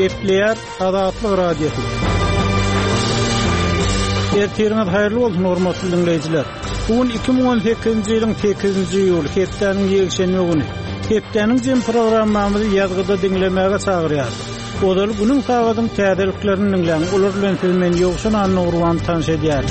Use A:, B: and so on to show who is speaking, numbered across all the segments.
A: Gepleyer Azatlyk Radiosu. Ertiriniz hayırlı bolsun hormatly dinleyijiler. Bugün 2018-nji ýylyň 8-nji ýyly, hepdeniň ýekşenme güni. Hepdeniň jem programmamyzy ýazgyda dinlemäge çagyrýar. Odal günüň sagatyň täzeliklerini dinleň, ular bilen siz men ýokşan anny tanış edýär.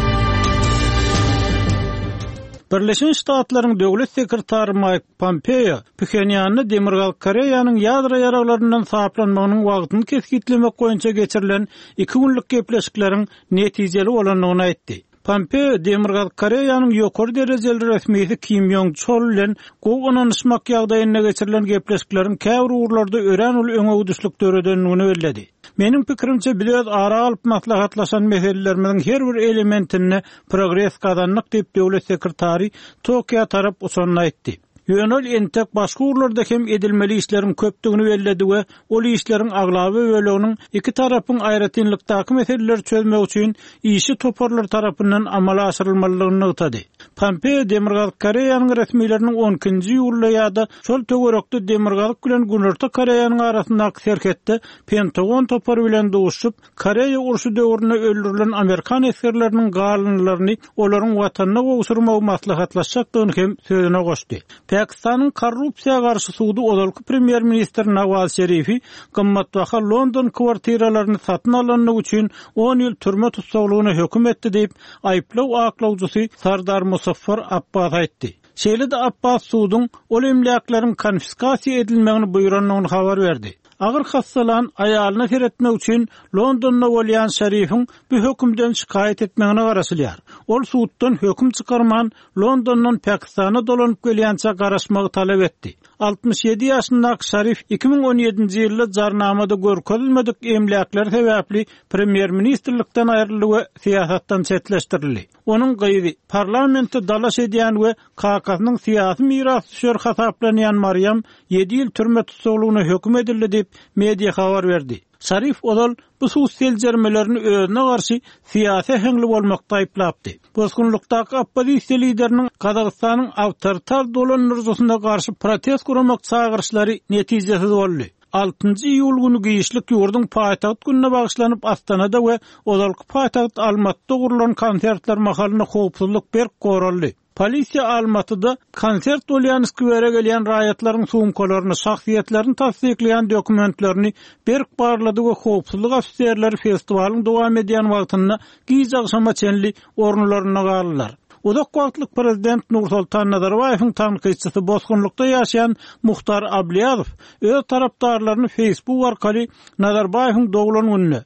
A: Birleşen Ştatlaryň döwlet sekretary Mike Pompeo, Pyongyanyň Demirgal Koreýanyň ýadro ýaraglaryndan saplanmagynyň wagtyny keskitlemek boýunça geçirilen 2 günlük gepleşikleriň netijeli bolanyny aýtdy. Pompeo, Demirgal Koreýanyň ýokary derejeli resmiýeti Kim Jong-chol bilen goňanyşmak ýagdaýyna geçirilen gepleşikleriň käbir urlarda ören ul öňe düşlük döredenligini bellädi. Menin pikirimçe bilet ara alyp maslahatlaşan meselelerimiň her bir elementini progress kazandyk diýip döwlet sekretary Tokyo tarap uçanyny aýtdy. Ýönel entek başga urlarda hem edilmeli işleriň köpdigini belledi we ol işleriň aglaby böleginiň iki tarapyň aýratynlykdaky meseleleri çözmek üçin işi toparlar tarapyndan amala aşyrylmalygyny ýetdi. Pompeo Demirgal Koreýanyň resmiýetleriniň 10-njy ýylda ýa-da şol töwerekde Demirgal bilen Günorta Koreýanyň arasyndaky serketde Pentagon topary bilen duşup Koreýa urşy döwründe öldürilen Amerikan eskerleriniň galynlaryny olaryň watanyna gowşurmagy maslahatlaşjakdygyny hem sözüne goşdy. Pakistanyň korrupsiýa garşy suwdy odalky premier minister Nawaz Şerifi gymmatbaha London kwartiralaryny satyn alanyny üçin 10 ýyl türme tutsaglygyna hökm etdi diýip aýplaw aklawjysy Sardar Musaffar Abbas aýtdy. Şeýle-de Abbas suwdyň ol emleklaryň konfiskasiýa edilmegini buýranyny habar berdi. Agyr hassalan aýalyna seretmek üçin Londonda bolýan Şerifiň bu hökümden şikayet etmegine garaşylýar. Ol suwtdan höküm çykarman Londondan Pakistana dolanyp gelýänçe garaşmagy talap etdi. 67 ýaşyndaky Şerif 2017-nji ýylda jarnamada görkezilmedik emlaklar sebäpli premier ministerlikden aýryldy we siýasatdan çetleşdirildi. Onun gyýdy parlamentde dalaş edýän we Kakasynyň syýasy mirasçylar hasaplanýan Maryam 7 ýyl türme tutsaglygyna hökm edildi diýip media habar berdi. Şerif odal bu sosial jermelerini özüne garşy syýasy hengli bolmakda aýplapdy. Bozgunlukdaky opposisiýa lideriniň Kazakstanyň awtoritar dolanýarjysyna garşy protest guramak çağırşlary netijesiz boldy. 6-njy ýyl güni giýişlik ýurdun paýtagat gününe bagyşlanyp Astanada we odalky paýtagat Almatda gurulan konsertler mahalyna howpsuzlyk berk goraldy. Polisiýa Almatyda konsert bolýan skwerge gelýän raýatlaryň suwumkalaryny, şahsiýetlerini tasdikleýän dokumentlerini berk barlady we howpsuzlyk ofisiýerleri festiwalyň dowam edýän wagtyna giýjagşama çenli ornularyna garlylar. Uzak wagtlyk prezident Nursultan Nazarbayewiň tanqidçisi bozgunlukda ýaşaýan Muhtar Ablyazov öz tarapdarlaryny Facebook arkaly Nazarbayewiň dowulan gününe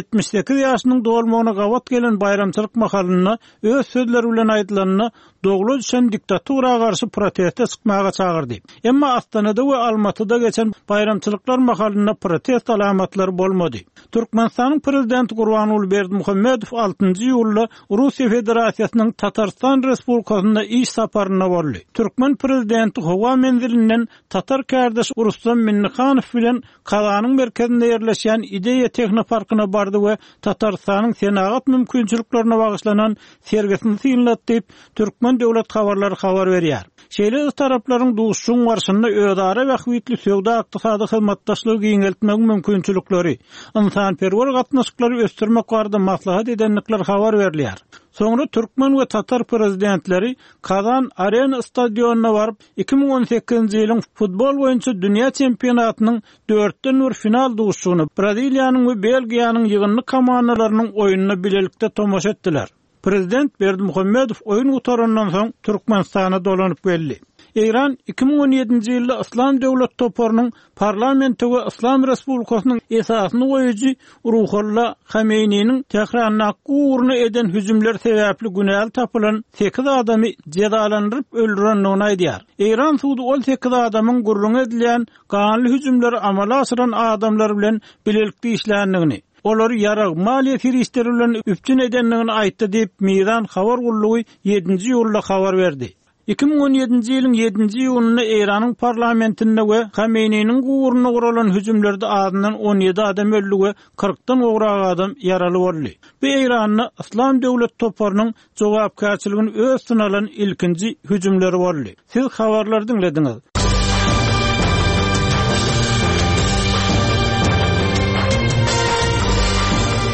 A: 78 ýaşynyň dowulmagyna gawat gelen bayramçylyk mahalyna öz sözleri bilen aýdylanyna doglu düşen diktaturaga garşy proteste çykmaga çagyrdy. Emma Astanada we Almatyda geçen bayramçylyklar mahalyna protest alamatlary bolmady. Türkmenistanyň prezidenti Gurbanuly Berdimuhammedow 6-njy ýylda Russiýa Federasiýasynyň Tatarstan Respublikasynda iş saparyna boldy. Türkmen prezidenti Howa menzilinden Tatar kardeş Rustam Minnixanow bilen Kazanyň merkezinde ýerleşýän Ideýa Texnoparkyna bardy we Tatarstanyň senagat mümkinçiliklerine bagyşlanan sergisini synlatdy diýip Türkmen döwlet habarlary habar berýär. Şeýle taraplaryň duşuşyň garşynda ödara we hüwitli söwda ykdysady hyzmatdaşlygy giňeltmek mümkinçilikleri, insanperwer gatnaşyklary ösdürmek barada maslahat edenlikler habar berilýär. Soňra Türkmen we Tatar prezidentleri Kazan Arena stadionuna baryp 2018-nji ýylyň futbol boýunça dünýä çempionatynyň 4-den bir final duşugyny Braziliýanyň we Belgiýanyň ýygynly komandalarynyň oýunyna bilelikde tomaşa etdiler. Prezident Berdimuhammedow oýun utarandan soň Türkmenistana dolanyp geldi. İran 2017-nji ýylda İslam döwlet toparynyň parlamenti we İslam Respublikasynyň esasyny goýujy Ruhollah Hameyniň tehrana gurny eden hüjümler sebäpli günäl tapylan 8 adamy cezalandyryp öldürenligini aýdýar. İran suwdy ol 8 adamyň gurrun edilen ganly hüjümleri amala aşyran adamlar bilen bilelikde işländigini, olar yarag maliýe firişleri bilen üptün edenligini aýtdy diýip Miran habar gullugy 7-nji ýylda habar berdi. 2017-nji ýylyň 7-nji ýylyna Iranyň parlamentinde we Hameyniň gurruna guralan hüjümlerde adından 17 adam öldü we 40-dan ograk adam yaraly boldy. Bu Iranyň İslam döwlet toparynyň jogapkärçiligini öz synalan ilkinji hüjümleri boldy. Siz habarlary dinlediňiz.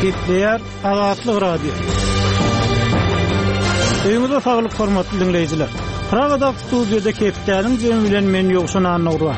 A: Gepleýär Azatlyk radio. Öňüňizde saglyk hormatly dinleýijiler. Pragada studiýada Kepdäniň jemi bilen men ýokşan anaglar.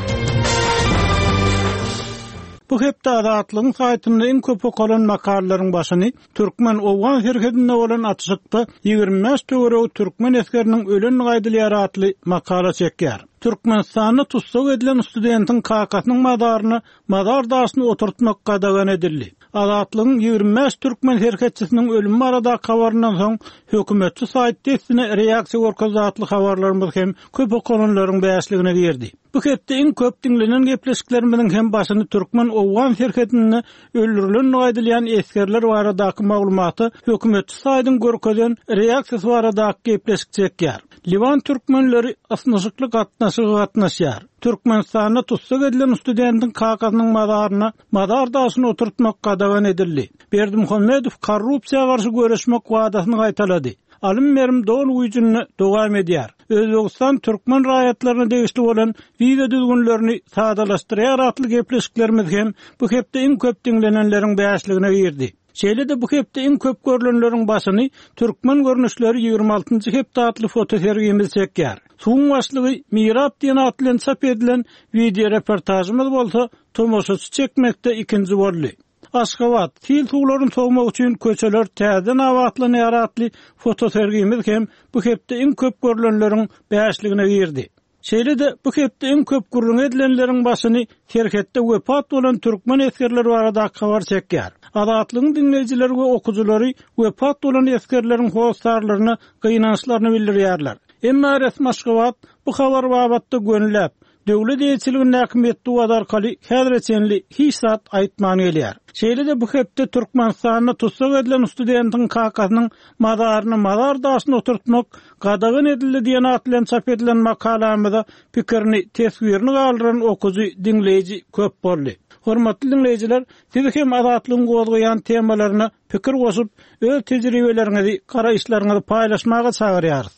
A: Bu hepde Azatlygyň saýtynda iň köp okulan makalalaryň başyny Türkmen owgan herkedinde bolan atşykda 25 töwereg türkmen eskeriniň ölen gaýdylary atly makala çekýär. Türkmenistanyny tutsak edilen studentin kakasynyň madaryny madar daşyny oturtmak gadagan edildi. Azatlygyň 25 türkmen herketçisiniň ölümi arada habaryndan soň hökümetçi saýtdysyna reaksiýa görkezatly habarlarymyz hem köp okulanlaryň bäşligine berdi. Bu hepde iň köp dinlenen gepleşiklerimiň hem başyny türkmen owgan herketini öldürilen gaýdylyan eskerler baradaky maglumaty hökümetçi saýdyň görkezen reaksiýasy baradaky gepleşik çekýär. Livan türkmenleri asnaşykly gatnaşýar. Türkmenistanyna tutsak edilen studentin kakasynyň madaryna madar daşyny oturtmak gadagan edildi. Berdimuhammedow korrupsiýaga garşy görüşmek wadasyny gaýtalady. Alym merim dol uýjyny dowam edýär. Özbegistan türkmen raýatlaryna degişli bolan wiza düzgünlerini sadalaşdyrýar atly gepleşiklerimiz hem bu hepde iň köp dinlenenleriň bäşligine girdi. Şeýle-de bu hepde iň köp görülenleriň başyny türkmen görnüşleri 26-njy hepde atly fotosergimiz çekýär. Suň başlygy Mirap diýen atly çap edilen video reportajymyz bolsa tomoşaçy çekmekde ikinji boldy. Aşgabat, fil tuğlaryny sogmak üçin köçeler täzen awatlanýar atly fotosergimiz hem bu hepde iň köp görülenleriň bäşligine girdi. Şeýle-de bu hepde iň köp gurrun edilenleriň başyny terhetde wepat bolan türkmen eskerleri barada habar çekýär. Azatlygyň dinleýijileri we okuwçylary wepat bolan eskerleriň howsarlaryny, gynançlaryny bildirýärler. Emma resmi Aşgabat bu habar babatda gönüläp, döwlet ýetkiliginiň häkimetli wadarkaly häzreçenli hiç zat aýtman gelýär. Şeýle-de bu hepde Türkmenistanyna tutsak edilen studentin kakasynyň madaryny madar daşyny oturtmak gadagan edildi diýen atly çap edilen makalamyzda pikirini teswirini galdyran okuwçy dinleýiji köp boldy. Hormatly dinleýijiler, siz hem Azatlygyň gozgaýan temalaryna pikir goşup, öz tejribeleriňizi, garaýşlaryňyzy paýlaşmaga çagyrýarys.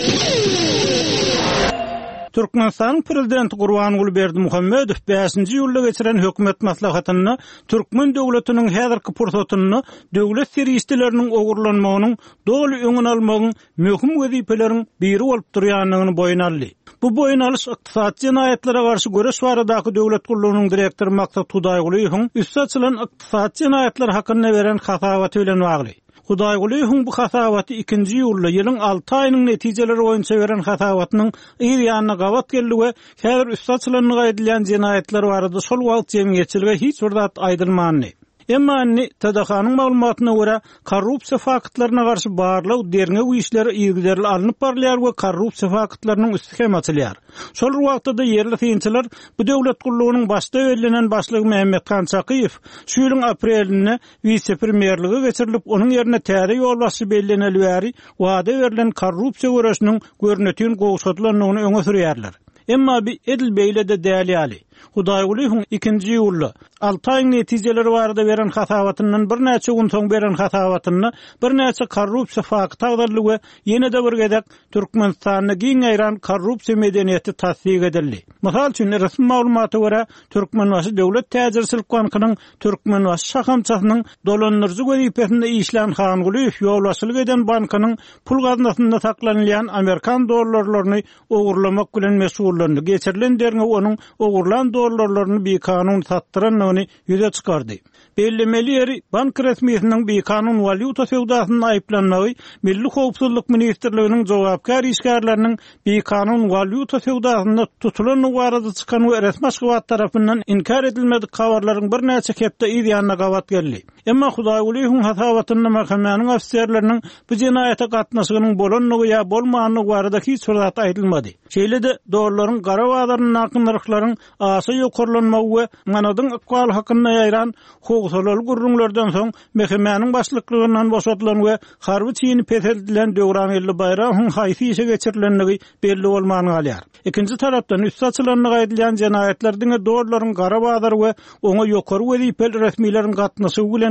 A: Türkmenistan prezidenti Gurbanuly Berdimuhammedow 5-nji ýylda geçiren hökümet maslahatyny Türkmen döwletiniň häzirki pursatyny döwlet serýiçileriniň ogurlanmagynyň doly öňüni almagyň möhüm wezifeleriň biri bolup durýanlygyny boýuna aldy. Bu boýun alyş ykdysady jenaýatlary garşy göreş baradaky döwlet gurulunyň direktory Maksat Hudaýgulyň üstü açylan ykdysady jenaýatlar hakyna beren hasabaty bilen bagly. Hudaýgulyň bu hasabaty 2-nji ýylda ýylyň 6 aýynyň netijeleri boýunça beren hasabatynyň ýa-da gawat geldi we häzir üstü açylan gaýdylyan jenaýatlar barada şol wagt jemgyýetçilige hiç bir zat aýdylmandy. Emma TDH-nyň maglumatyna görä korrupsiýa faktlaryna garşy barlyk derňe işleri ýigderli alınıp barlýar we korrupsiýa faktlarynyň üstü hem açylýar. Şol wagtda yerli synçylar bu döwlet gurulunyň başda öýlenen başlygy Mehmet Kançakyýew şu ýylyň aprelinde vice-premierligi geçirilip onuň ýerine täze ýolbaşçy belleneli bäri wada berilen korrupsiýa görüşiniň görnetini gowşatlanyny öňe sürýärler. Emma bir edil beýle de däli. Hudaýgulyň 2-nji ýylda 6 aýyň netijeleri barada beren hasabatyndan bir näçe gün soň beren hasabatyny bir näçe korrupsiýa fakty agdarly we ýene-de bir gedek Türkmenistanyny giň aýran korrupsiýa medeniýeti tasdik edildi. Mysal üçin resmi maglumaty görä Türkmenbaşy döwlet täzirçilik bankynyň Türkmenbaşy şahamçasynyň dolandyrjy wezifesinde işlän Hanguly ýolbaşçylyk eden bankynyň pul gaznasynda saklanýan Amerikan dollarlaryny ogurlamak bilen mesullandy. Geçirilen derňe onuň ogurlan dollarlaryny bir kanun satdyranyny ýüze çykardy. Bellemeli ýeri bank resmiýetiniň bir kanun valyuta sewdasyny aýplanmagy Milli Howpsuzlyk Ministrliginiň jogapkar işgärleriniň bir kanun valyuta sewdasyna tutulan barada çykan we resmi Aşgabat tarapyndan inkar edilmedik habarlaryň bir näçe hepde ýa-da gawat geldi. Emma Hudaýgulyň hasabatyny mahkemanyň ofisiýerleriniň bu jenaýata gatnaşygynyň bolanlygy ýa bolmaganlygy barada hiç bir zat aýdylmady. Şeýle-de dolaryň gara wagtlarynyň nakynlyklaryň aşy ýokurlanmagy we manadyň ykbal hakyna ýaýran howsalaly gurrunlardan soň mahkemanyň başlyklygynyň boşatylan we harby çyny peseldilen Döwran Elli Bayramowyň haýsy işe geçirilenligi belli bolmany galýar. Ikinji tarapdan üstü açylanyny gaýdylyan jenaýatlar diňe dolaryň gara wagtlary we oňa ýokary wezifeli resmiýlerin gatnaşygy bilen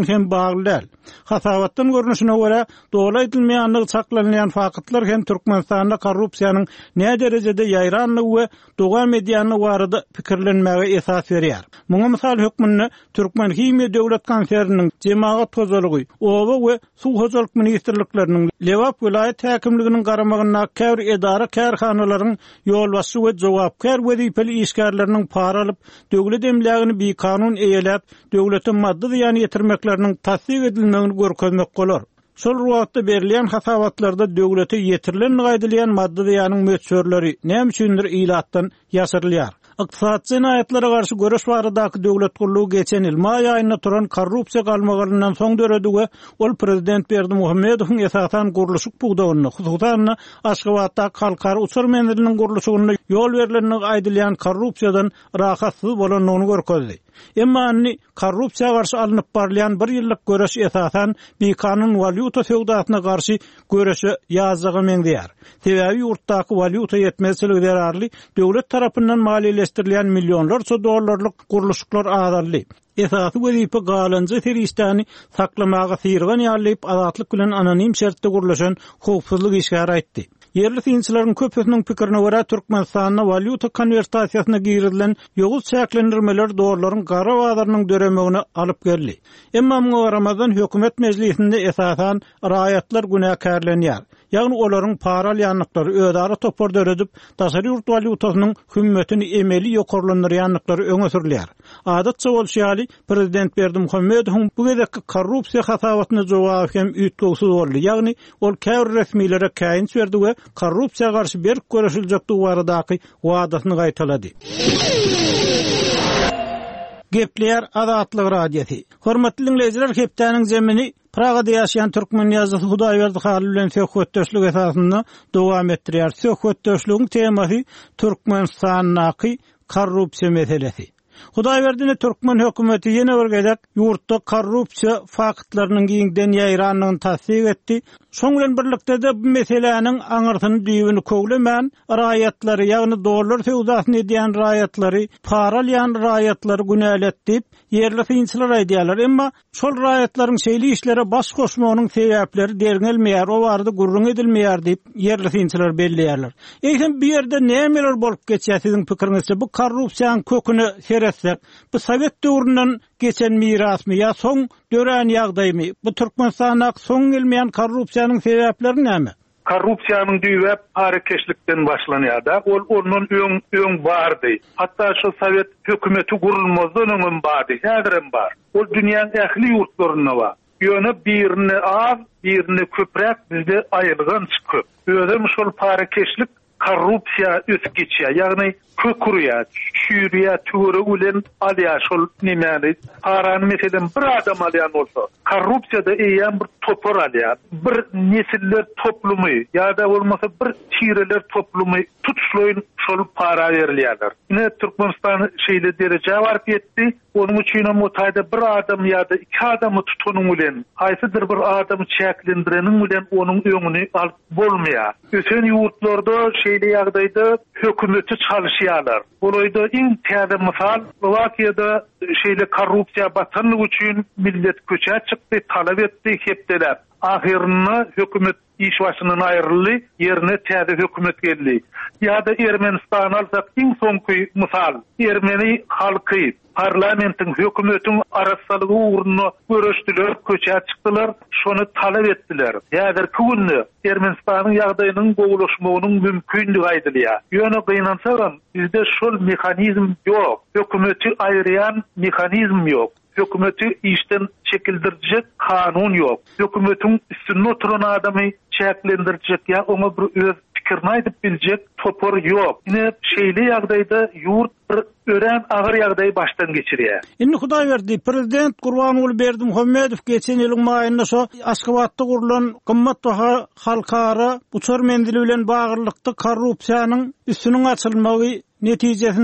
A: bilen hem bagly däl. Hasawatdan görnüşine göre doly edilmeýänligi saklanýan fakatlar hem Türkmenistanda korrupsiýanyň ne derejede ýaýranlygy we doga mediýany barada pikirlenmäge esas berýär. Muňa mysal hökmünde Türkmen Himiýa döwlet konserniň jemaat tozalygy, oba we suw hojalyk ministrlikleriniň Lewap vilayet häkimliginiň garamagyna kär edara kärhanalaryň ýolbaşçy we jogapkär wezipeli işgärleriniň para alyp döwlet emlegini bir kanun eýelep döwlete maddi ýany ýetirmekleriniň tasdiq edilmegini görkezmek bolar. Şol ruwatda berilýän hasawatlarda döwlete ýetirilen gaýdylýan maddi ýanyň möçörleri näme üçindir ilatdan ýaşyrylýar. Iqtisadi jinayetlara garşy görüş baradaky döwlet gurulugy geçen ýyl may aýyna turan korrupsiýa galmagynyň soň döredigi we ol prezident Berdimuhammedowyň esasan gurulşyk bugdawyny, hususan Aşgabatda halkara uçur menziliniň gurulşygyna ýol berilenini aýdylýan korrupsiýadan rahatsyz bolanyny görkezdi. Emma anni korrupsiýa garşy alınıp barlayan bir ýyllyk görüş esasan bir kanun valyuta sewdasyna garşy görüşi ýazdygy meňdýär. Sebebi ýurtdaky valyuta ýetmezçiligi derarly döwlet tarapyndan maliýeleşdirilýän millionlarça dollarlyk gurulşyklar azaldy. Esasy wezipe galanjy teristany saklamaga syrgan ýalyp azatlyk bilen anonim şertde gurulşan howpsuzlyk işgär aýtdy. Yerli synçylaryň köpüsiniň pikirine görä Türkmenistanda valyuta konversiýasyna girilen ýogul çäklendirmeler dollaryň gara bazarnyň döremegine alyp geldi. Emma bu Ramazan hökümet meclisinde esasan raýatlar günäkärlenýär. Ýagny olaryň para alýanlyklary ödara topar döredip, daşary ýurt valyutasynyň hümmetini emeli ýokarlandyrýanlyklary öňe sürilýär. Adatça bolşýaly prezident Berdimuhammedowyň bu gezekki korrupsiýa hasawatyna jogap hem üýtgüsiz boldy. Ýagny ol käwr resmiýlere käýinç berdi we korrupsiýa garşy berk görüşiljekdi baradaky wadasyny gaýtalady. Gepler Azatlyk radiosi. Hormatly dinleyijiler, hepdeniň zemini Pragada ýaşaýan türkmen ýazgysy Hudaýberdi Halil bilen söhbetdeşlik esasynda dowam etdirýär. Söhbetdeşligiň temasy Türkmenistanyň korrupsiýa meselesi. Hudaýberdiň Türkmen hökümeti ýene bir gezek ýurtda korrupsiýa faktlarynyň giňden ýaýranlygyny tasdiq etdi. Şoň bilen birlikde de bu meseleniň aňyrtyny düýbüni köwlemän raýatlary, ýagny dollar sewdasyny edýän raýatlary, para alýan raýatlary günäletdi. Yerli synçylar aýdýarlar, emma şol raýatlaryň şeýli işlere baş goşmagynyň sebäpleri derňelmeýär, o barada gurrun edilmeýär diýip yerli synçylar belliýärler. Eýsem bir ýerde nämeler bolup geçýär siziň pikiriňizçe? Bu korrupsiýanyň köküni seretsek, bu Sowet döwründen geçen mirasmy ýa soň dören ýagdaýmy? Bu Türkmenistana soň gelmeýän korrupsiýanyň sebäpleri näme?
B: Korrupsiýanyň düýbep harekeşlikden başlanýar da, onun öň bardy. Hatda şu Sowet hökümeti gurulmazdan öňün bardy, häzirem bar. Ol dünýäň ähli ýurtlaryna bar. Ýöne birini az, birini köprek bizde aýylgan çykyp. Özüm şol harekeşlik korrupsiýa ösüp geçýär. Ýagny kökürýär, şüýrýär, töre ulen alýar şol nimeni. Parany meselen bir adam alýan bolsa, korrupsiýada eýen bir topar alýar. Bir nesiller toplumy ýa-da bolmasa bir tireler toplumy tutuşlaýyn şol para berilýär. Ine Türkmenistan şeýle derejä baryp ýetdi. Onuň üçin hem otayda bir adam ýa-da iki adamy tutanyň bilen, haýsydyr bir adamy çäklendireniň bilen onuň öňüni alyp bolmaýar. Ösen ýurtlarda şeýle ýagdaýda hökümeti çalışýarlar. Bolayda iň täze mysal Slovakiýada şeýle korrupsiýa batanlyk üçin millet köçä çykdy, talap etdi, hepdeler. Ahirine hökümet iş başynyň aýryldy, ýerine täze hökümet geldi. Ýa-da Ermenistan alsak iň soňky mysal, Ermeni halky parlamentiň hökümetiň arassalygy uğruna görüşdiler, köçä çykdylar, şonu talap etdiler. Häzirki günde Ermenistanyň ýagdaýynyň goýulaşmagynyň mümkinligi aýdylýar. Ýöne gynansagan bizde şol mehanizm ýok, hökümeti aýryan mehanizm ýok. Hökümeti işten çekildirecek kanun yok. Hökümetin üstünde oturan adamı çeklendirecek ya ona bir öz pikirini aýdyp biljek topor yok. Yine şeýle ýagdaýda ýurt bir ören agyr ýagdaý baştan geçirýär.
A: Indi Hudaýberdi prezident Gurbanuly Berdimuhammedow geçen ýylyň maýynda şo Aşgabatda gurulan gymmat baha halkara uçur mendili bilen bagyrlykda korrupsiýanyň üstüniň açylmagy netijesinde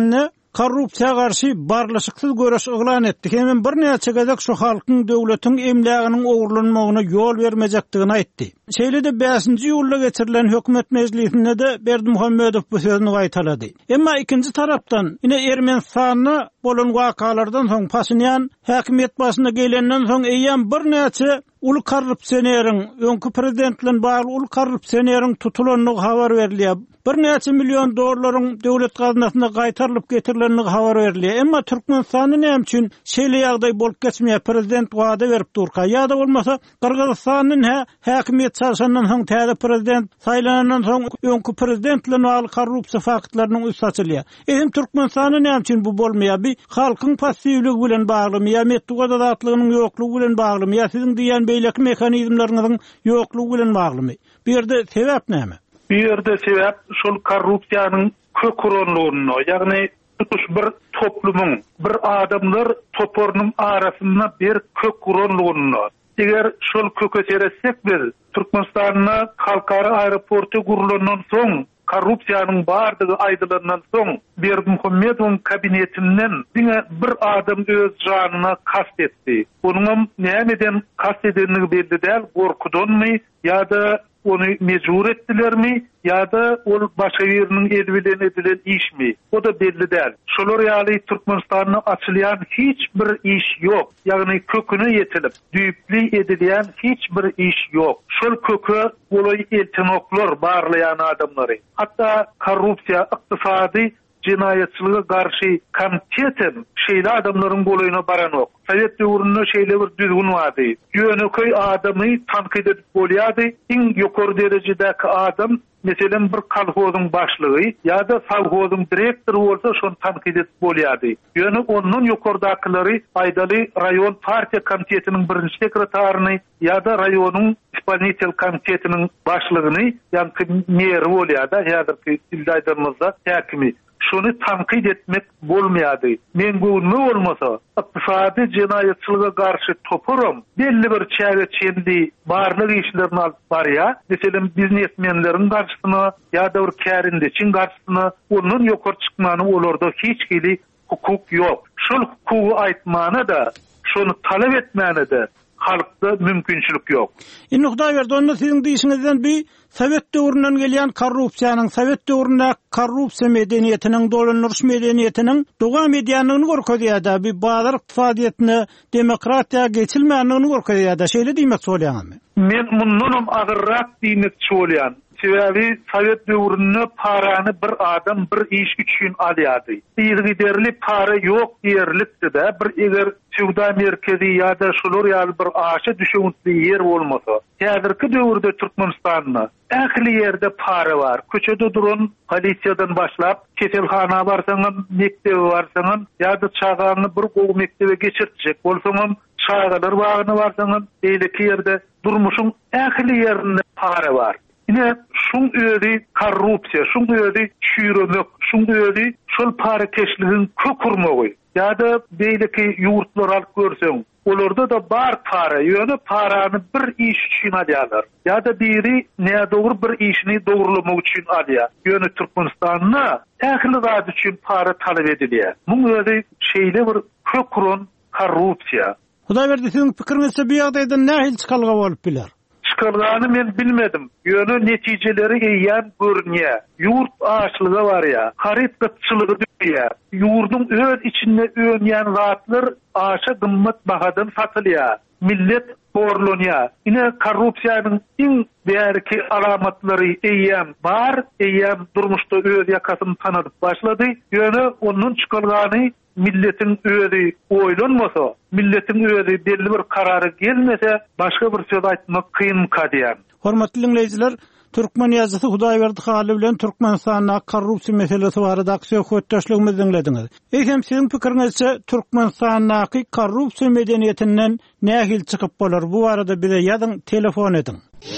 A: korrupsiýa garşy barlaşyksız göreş yglan etdi. Hemen bir näçe gezek şu halkyň döwletiň emläginiň ogurlanmagyna ýol bermejekdigini aýtdy. Şeýle-de 5-nji ýylda geçirilen hökümet mejlisinde de Berdimuhammedow bu sözüni gaýtalady. Emma ikinji tarapdan ine Ermenistanyna bolan wakalardan soň Pashinyan häkimet başyna gelenden soň eýýän bir näçe ul korrupsiýoneriň, öňkü prezident bilen bagly ul korrupsiýoneriň tutulanyny habar berilýär. Bir näçe million dollaryň döwlet gazynasyna gaýtarylyp getirilenini habar berilýär. Emma Türkmenistany näme üçin şeýle ýagdaý bolup geçmeýär? Prezident wada berip durka. Ýa-da bolmasa Kyrgyzstanyň häkimet çarşandan soň täze prezident saýlanandan soň öňkü prezident bilen bagly korrupsiýa faktlarynyň üst açylýar. Edim Türkmenistany näme üçin bu bolmaýar? Bir halkyň passiwligi bilen baglymy, ýa metduga datlygynyň ýoklugy bilen baglymy, ýa siziň diýen beýleki mehanizmlarynyň ýoklugy bilen baglymy? Bir ýerde sebäp näme?
B: Bir ýerde sebäp şol korrupsiýanyň köküronlugyna, ýagny tutuş bir toplumyň, bir adamlar toporunyň arasynda bir köküronlugyna. Eger şol köke seresek biz Türkmenistanyna halkara aeroporty gurulandan soň korrupsiýanyň bardygy aýdylandan soň Berdimuhammedowyň kabinetinden bir adam öz janyna kast etdi. Onuň nämeden kast edenligi belli däl, gorkudanmy ýa-da onu mecbur etdilermi ýa-da ol başga ýeriniň edbilen edilen işmi? O da belli däl. Şolar ýaly Türkmenistanyna açylýan hiç bir iş ýok. Ýagny köküne ýetilip, düýpli edilýän hiç bir iş ýok. Şol kökü bolay eltinoklar barlayan adamlary. Hatda korrupsiýa, ykdysady cinayetçiliğe karşı komitetin şeýle adamlaryň bolayına baranok. Sovet döwründe şeýle bir düzgün wady. Ýöneköy adamy tankyd edip bolýardy. Iň ýokary derejedäki adam, meselem bir kolhozyň başlygy ýa-da sowhozyň direktory bolsa şonu tankyd edip bolýardy. Ýöne onuň ýokardakylary aýdaly rayon partiýa komitetiniň birinji sekretaryny ýa-da rayonyň исполнитель komitetiniň başlygyny, ýa-da mer bolýardy, ýa-da ildaýdymyzda häkimi. Şonu tankyd etmek bolmaýady. Men güňe bolmasa, ykdysady jinayetçiliге garşy topurum belli bir çägçendi barlyk işlerini alyp barýar. Meselem biznesmenleriň garşysyna ýa-da bir kärindeçiň garşysyna onuň ýokary çykmany olarda hiç gili hukuk ýok. Şol hukuky aýtmany da, şonu talep etmäni de halkda mümkinçilik ýok. Indi Hudaý berdi, onda siziň diýişiňizden bir Sovet döwründen gelýän korrupsiýanyň, Sovet döwründe korrupsiýa medeniýetiniň, dolanýaryş medeniýetiniň dogam edýänligini görkezýär-de, bir bazar ykdysadyýetine, demokratiýa geçilmänligini görkezýär-de. Şeýle diýmek bolýarmy? Men mundan agyrrak diýmekçi bolýan. Sebäbi Sovet döwründe parany bir adam bir iş üçin alýardy. Ýerli para ýok diýerlikde bir eger Suwda merkezi ýa-da şolar ýaly bir aşa düşüňli ýer bolmasa, häzirki döwürde Türkmenistanyna ähli ýerde para bar. Köçede duran polisiýadan başlap, keselhana barsaňam, mektebe barsaňam, ýa-da çağanyny bir gowy mektebe geçirtjek bolsaňam, çağalar bagyna barsaňam, beýleki ýerde durmuşyň ähli ýerinde para bar. Ine şun öýdi korrupsiýa, şun öýdi çüýremek, şun öýdi şol para keşligiň kökürmegi. Ýa-da beýleki ýurtlar alyp görseň, olarda da bar para, ýöne parany bir iş üçin alýarlar. Ýa-da biri nädogry bir işini dogurlamak üçin alýar. Ýöne Türkmenistanyna ähli zat üçin para talep edilýär. Bu öýdi şeýle bir köküron korrupsiýa. Hudaý berdi, siziň pikiriňizçe bu ýagdaýda nähil çykalga bolup biler? Çıkarlarını men bilmedim. Ýöne netijeleri eýän görünýär. Ýurt açlygy bar ýa, harit gıtçylygy döýär. Ýurdun öz içinde öňýän zatlar aşa gymmat bahadan satylýar. Millet horlanýar. Ine korrupsiýanyň iň därki alamatlary eýän bar, eýän durmuşda öz ýakasyny tanadyp başlady. Ýöne onuň çykalgany milletin öýüri oýlanmasa, milletin öýüri belli bir karary gelmese, başga bir söz aýtmak kyn kadýar. Hormatly dinleýijiler, Türkmen ýazgysy Hudaý berdi haly bilen Türkmenistanyň korrupsiýa meselesi barada söhbetdeşligimizi dinlediňiz. Eýsem siziň pikiriňizçe Türkmenistanyň korrupsiýa medeniýetinden nähil çykyp bolar? Bu barada bize ýazyň, telefon ediň.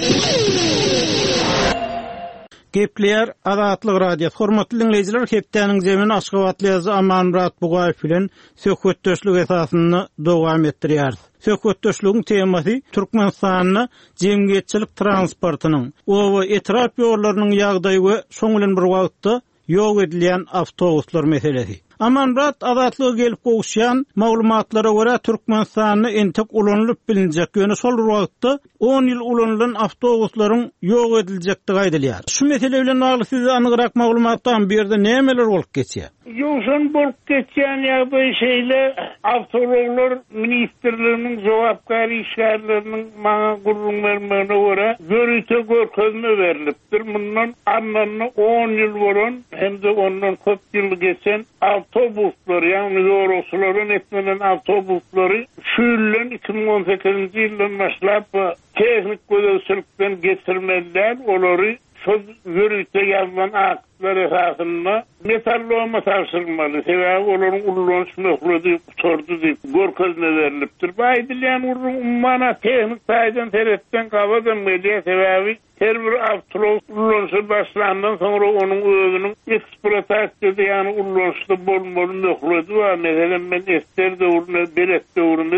B: Gepler Azatlyk radio. Hormatly dinleýijiler, hepdeniň zemin Aşgabatly ýazy Amanmurat Bugaýew bilen söhbetdeşlik esasyny dowam etdirýär. Söhbetdeşligiň temasy Türkmenistanyň jemgyýetçilik transportynyň, owa etrap ýollarynyň ýagdaýy we şoň bilen bir wagtda ýok edilýän awtobuslar meselesi.
A: Amanrat azatlygy gelip gowuşýan maglumatlara görä Türkmenistanyny entek ulanlyp bilinjek ýöne sol wagtda 10 ýyl ulanılan awtobuslaryň ýok ediljekdigi aýdylýar. Şu mesele bilen bagly size anygyrak maglumatdan berde nämeler bolup geçýär?
C: Ýoşun bolup geçýän ýagdaý şeýle awtomobillar ministrliginiň jogapkary işgärleriniň maňa gurrun bermegine görä görüýte görkezme berilipdir. Mundan anlanyny 10 ýyl bolan hem de ondan köp ýyl geçen awtobuslar, ýani ýolçylaryň etmelen awtobuslary şüýlen 2018-nji ýyldan başlap tehnik gözetçilikden geçirmeler, olary şu görüýte ýazılan aktlar esasında metalloma tarşylmaly. Sebäbi olaryň ullanýyş möhürleri sordy diýip görkezme berilipdir. Baýdylýan ummana tehnik taýdan teretden gabadan medya sebäbi her bir awtobus başlandan sonra onun özünün eksploatasiýasy ýani ullanýyşda bolmaly möhürleri var. Meselem men ester döwründe belet döwründe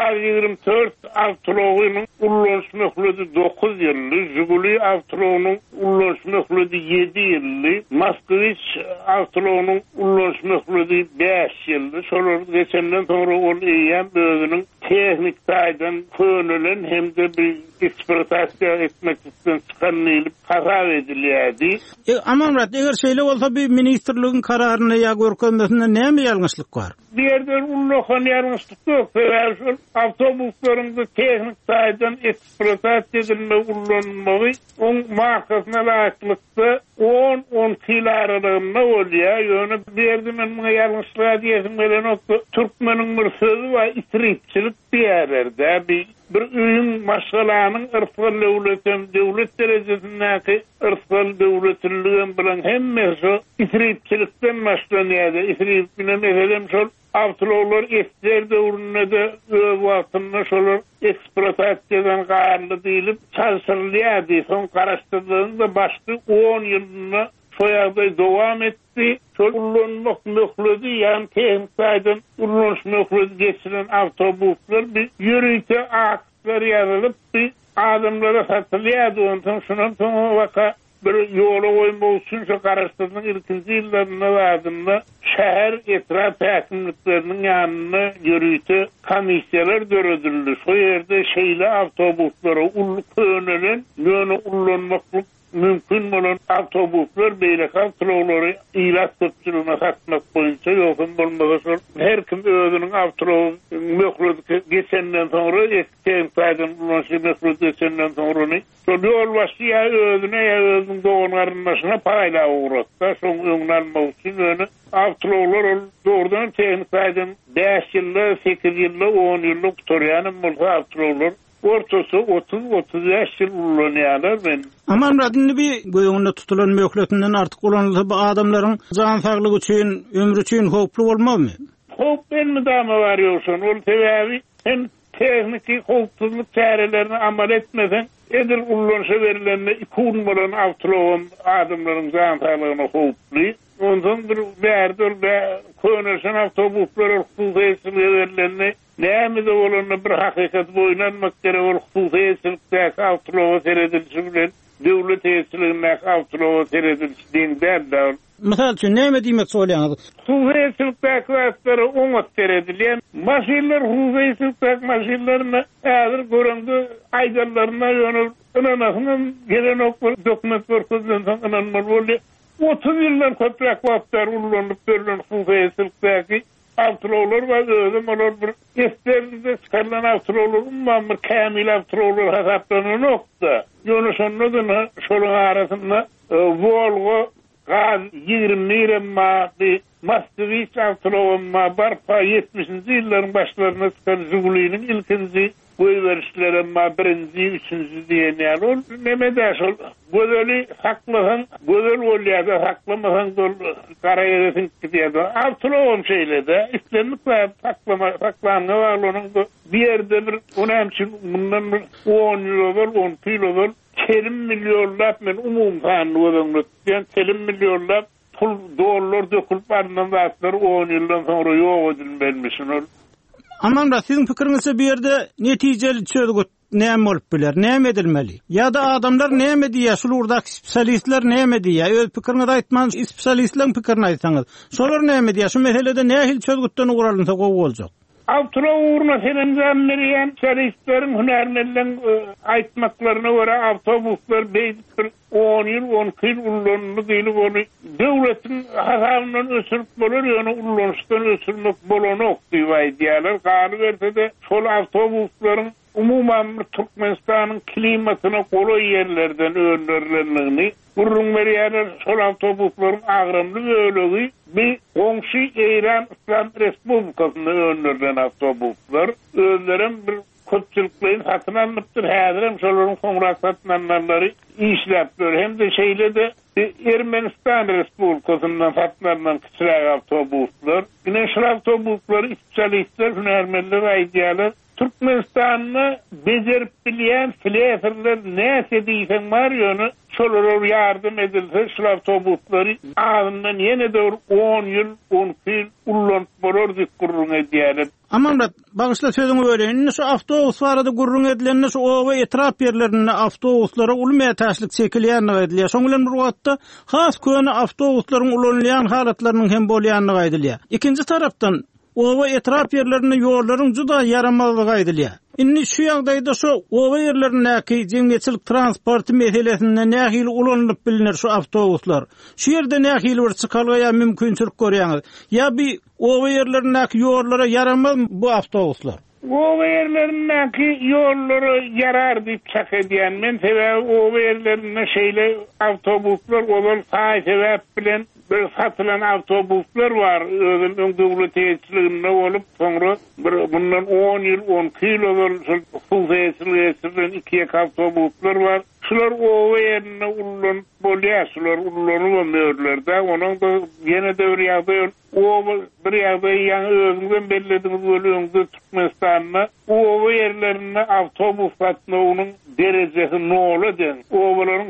C: 24 awtobusynyň ullanýyş möhürleri 9 ýylly, Jiguli awtobusynyň ullanýyş möhürleri 7 ýylly, Moskvich awtobusynyň ullanýyş möhürleri 5 ýylly. Şolar geçenden sonra ol ýa özünün tehnik taýdan könülen hem de bir eksploatasiýa etmek üçin çıkanlyp karar edilýärdi.
A: Amanrat, eger şeýle bolsa bir ministrligiň kararyna ýa görkezmesinde näme ýalňyşlyk bar?
C: Bir ýerde ulluhan ýalňyşlyk ýok. Sebäbi awtobuslaryňda tehnik taýdan eksploatasiýa edilme ullanmagy on markasyna laýyklykda 10 ýyl aralygynda bolýar. Ýöne bir ýerde men muňa ýalňyşlyk diýesim bilen Türkmeniň bir sözü var, itiripçilik diýerler. Bir üýün maşgalanyň ırfal döwlet derejesindäki ırfal döwletçiligiň bilen hemmesi itiripçilikden başlanýar. Itirip bilen edelim şol awtobuslary ester döwründe de wagtynda şolar eksploatasiýadan garly diýilip çalışylýardy. Soň garaşdyrdygyňda başly 10 ýylyna şoýagda dowam etdi. Şol ullanmak möhürleri ýani tehnik taýdan ullanýyş möhürleri geçiren awtobuslar bir ýürüýte aktlar ýazylyp bir adamlara satylýardy. Ondan şondan soň waka bir ýola goýmak üçin şu garaşdyrdygyň ilkinji ýyllarynda wagtynda şäher etraf häkimlikleriniň ýanyna ýürüýte komissiýalar döredildi. Şo ýerde şeýle awtobuslary könülen ýöne ullanmak mümkün bolan awtobuslar beýle awtobuslary ilat köpçüligine satmak boýunça ýokun bolmasa her kim özüniň awtobus möhürleri geçenden sonra ekten taýdan ulanyş möhürleri geçenden sonra şol ýol başy özüne özüniň doganlaryna paýla uğratsa şoň öňlenmek üçin öňe awtobuslar doğrudan tehnik taýdan 5 ýylly, 8 ýylly, 10 ýylly tutarýan bolsa awtobuslar ortasy 30-35 ýyl ullanýarlar men.
A: Amanrat, bir göýüňde tutulan möhürletinden artyk ulanylsa bu adamlaryň jan saglygy üçin, ömrü üçin howply bolmagymy?
C: Howp belmi dama bar ýoksun. Ol sebäbi hem tehniki howpsuzlyk çärelerini amal etmesen edil ullanýa berilenme 2 bolan awtobus adamlaryň jan saglygyna howply. Ondan bir bärdil we könülen awtobuslar hukuky berilenme näme de bolany bir hakykat boýlanmak gerek ol hukuky awtobus seredilişi bilen döwlet eýetçiligine awtobus seredilişiň bärdil.
A: Mysal üçin näme diýmek bolýar?
C: Hukuky oňat seredilýän maşinler hukuky maşinlerini häzir görüňde aýdallaryna ýönel ynanasynyň gelen dokument görkezden soň ynanmaly boldy. 30 ýyldan köpräk wagtlar ulanyp berilen hukuky awtobuslar we özüm olar bir esterinde çıkarılan awtobuslar umman kamil awtobuslar hesaplananokda. Ýöne şondan şolaryň arasynda Volvo Gaz 20 maddi Moskvich awtobusy barpa 70-nji ýyllaryň başlaryna çıkan Jiguli'niň ilkinji goýberişleri birinji, üçüncü diýenler ol. Nämede şol gözeli saklasan, gözel bolýar, saklamasan gara ýeresin diýär. Awtobus şeýlede islenip saklanyp alanyň bir ýerde bir önemli bundan 10 ýyl, 10 ýyl kelim milyonlap men umumdan öňlükden kelim milyonlap pul dollar dökülip baryndan wagtlar 10 ýyldan soňra ýok edilmemişsin.
A: Aman da sizin pikiriňizde bir ýerde netijeli çözgüt näme bolup biler, näme edilmeli? Ya da adamlar näme diýär, şulurdaky spesialistler näme diýär? Öz pikirini aýtman, spesialistlerin pikirini aýtsaňyz. Şolar näme diýär? Şu meselede nähil çözgütden ugralynsa gowy boljak.
C: Avtro uğruna senem veriyen servislerin hünermellen aýtmaklaryna göre avtobuslar beýdir 10 ýyl 12 ýyl ullanýy diýilip onu döwletin hasabynyň ösürip bolar ýa-ni ullanýyşdan ösürmek bolanok diýýärler. Gany berse-de şol avtobuslaryň umuman Türkmenistanyň klimatyna goly ýerlerden öňdürilendigini gurrun berýärler. Şol awtobuslaryň agramly bölegi bir goňşy Eýran İslam Respublikasyna öňdürilen awtobuslar özlerim bir köpçüliklerin satyn alınıpdyr. Häzir hem şolaryň soňra satynanlary işläpdir. Hem de şeýle de Ermenistan Respublikasynyň satynlanan kiçik awtobuslar. Ine şol awtobuslar spesialistler hünermenler aýdýarlar. Türkmenistan'ı becerip bilen fileferler näse diýsen bar ýöne şolara yardım edilse şu avtobusları ağından yine de 10 ýyl 12 ýyl ullanıp borordyk gurrun edýärler.
A: Amanda bagışla sözüňi öreýin. Şu avtobus barada gurrun edilenler şu owa etrap ýerlerinde avtobuslara ulmaya taşlyk çekilýänligi aýdylýar. Şoň bilen bir wagtda has köni avtobuslaryň ulanýan halatlarynyň hem bolýanlygy aýdylýar. Ikinji tarapdan owa etrap ýerlerinde ýollaryň juda yaramazlygy aýdylýar. Inni şu ýagdaýda şu owa ýerlerindäki jemgyýetçilik transporty meselesinde nähili ulanlyp bilinir şu awtobuslar. Şu ýerde nähili bir çykalga mümkinçilik görýäňiz. Ya bir owa ýerlerindäki ýollara yaramaz bu awtobuslar?
C: Owa ýerlerindäki ýollara yarar diýip çak edýän men sebäbi owa ýerlerinde şeýle awtobuslar olan sebäp bilen bir satılan avtobuslar var. Özünün döwlet ýetkiliginde bolup, soňra bundan 10 ýyl 12 ýyl ýyl iki avtobuslar var. Şular owa ýerine ullanıp bolýar, şular ullanýar möýürlerde. Onuň da ýene de bir ýagdaý bir ýagdaý ýa-ni özüňden belledigi bölümde Türkmenistanyň owa ýerlerine awtobus satmagynyň derejesi noladyň. Owalaryň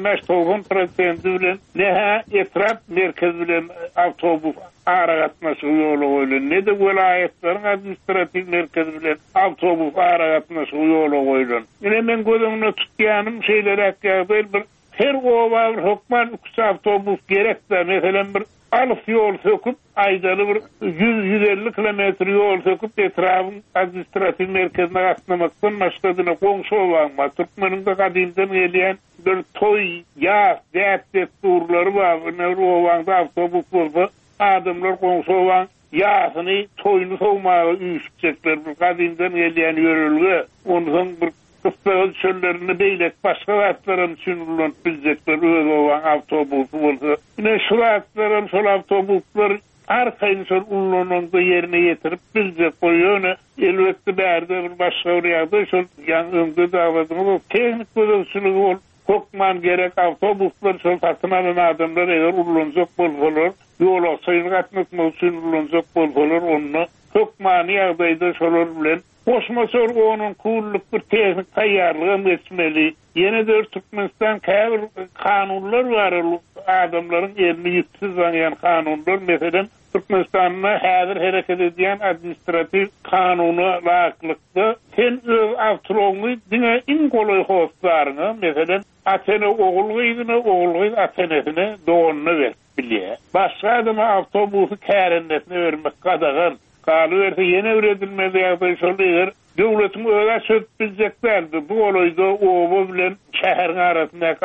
C: 85-90% bilen nähä etrap merkez bilen awtobus aragatnaşy ýoly goýulan. Ne de welaýetleriň administrativ merkez bilen awtobus aragatnaşy ýoly goýulan. Ine men gözümde tutýanym şeýlere ýagdaý bir her owa hokman awtobus gerekde. Meselem bir alyp ýol söküp aýdaly bir 100-150 kilometr ýol söküp etrafyň administrativ merkezine gatnamakdan başgadyna goňşy bolma. Türkmeninde gadymdan gelýän bir toy ýa däpde turlary bar. Owanda awtobus bolsa adamlar goňşy bolan ýasyny toyny sowmagy üýtjekler. Bir gadymdan gelýän ýörelgi onuň bir kıptağız çöllerini beylek başka atların sünürlüğün bilecekler öz olan avtobus olsa. Yine şu atların sol avtobuslar arkayın sol ulununda yerine getirip bilecek koyuyor. Elbette berde bir başka oraya sol yan ömde davatımız teknik gözümsülüğü ol. Kokman gerek avtobuslar sol satın alan adamlar eğer ulunacak bolsalar yol olsayın katmak sünürlüğünecek bolsalar onunla kokmanı yağdayda solar bilen Osmasor onun kulluk bir teknik taýýarlygy geçmeli. Yine de Türkmenistan käbir kanunlar var. Adamların elini ýetsiz ýan kanunlar. Mesela Türkmenistan'da häzir hereket edýän administrativ kanuny laýyklykda sen öz awtology diňe iň golay hoslarını mesela atene oğulgyny atenesine doğanını ver bilýär. Başga adama awtobusy kärendesine vermek gadagan kalı verse yine üretilmeli ýagdaý şoldyr. Döwletin öňe söp bileceklerdi. Bu olayda owa bilen şäher arasyndaky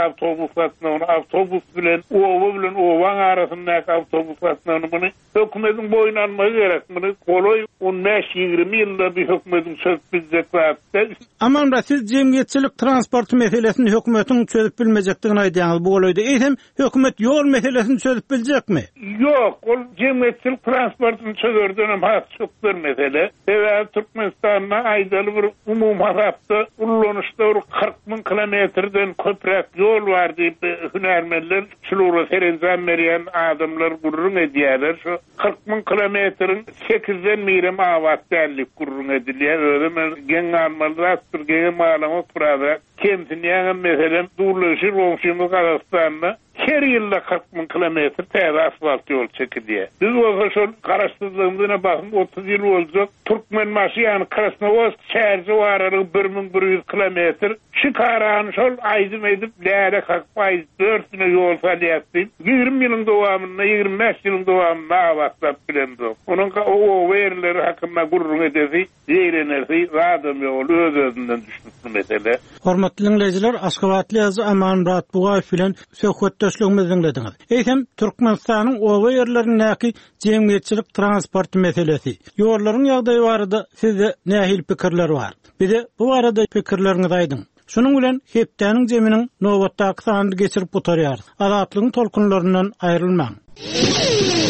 C: awtobus bilen owa bilen owaň arasyndaky awtobus satnagyny hökümetiň boýuna almagy gerek. Muny golay 15-20 ýylda bir hökümetiň söp bileceklerdi.
A: Amanda siz jemgyýetçilik transport meselesini hökümetiň çözüp bilmejekdigini aýdýaňyz. Bu olayda eýsem hökümet ýol meselesini çözüp biljekmi?
C: Ýok, ol jemgyýetçilik transportyny çözerden hem haçykdyr mesele. Sebäbi Türkmenistanyň aýdaly bir umum harapda ullanışda 40.000 kilometrden köprek ýol bar diýip hünermenler şulara serenzam berýän adamlar gurrun edýärler. Şu 40.000 kilometrin 8den mirim awat dälik gurrun edilýär. Öňe geň almalydyr, geň malamak burada. Kemtinýän meselem durlaşyr Roşymy Kazakstanda her ýylda 40.000 kilometr täze asfalt ýol çekilýär. Biz bolsa şol garaşsyzlygyna bakym 30 ýyl boljak Türkmenbaşy ýany Krasnovodsk şäherçe waralygy 1100 kilometr şikaran şol aýdym edip däre 4-üne ýol falyatdy. 20 ýylyň dowamynda 25 ýylyň dowamynda awatap bilendi. Onuň o werleri hakynda gurrun edesi, ýerenersi adam ýol özünden düşmüşdi mesele.
A: Hormatly dinleyijiler, Aşgabatly ýazy Aman Murat Bugaýew bilen söhbetdeşligimizi dinlediňiz. Eýsem Türkmenistanyň owa ýerlerindäki jemgyýetçilik transport meselesi, ýollaryň ýagdaýy barada sizde nähil pikirler bar? Bize bu arada pikirleriňizi aýdyň. Şunun bilen hepdäniň jeminiň nowatdaky sanyny geçirip oturýar. Azatlygyň tolkunlaryndan aýrylmaň.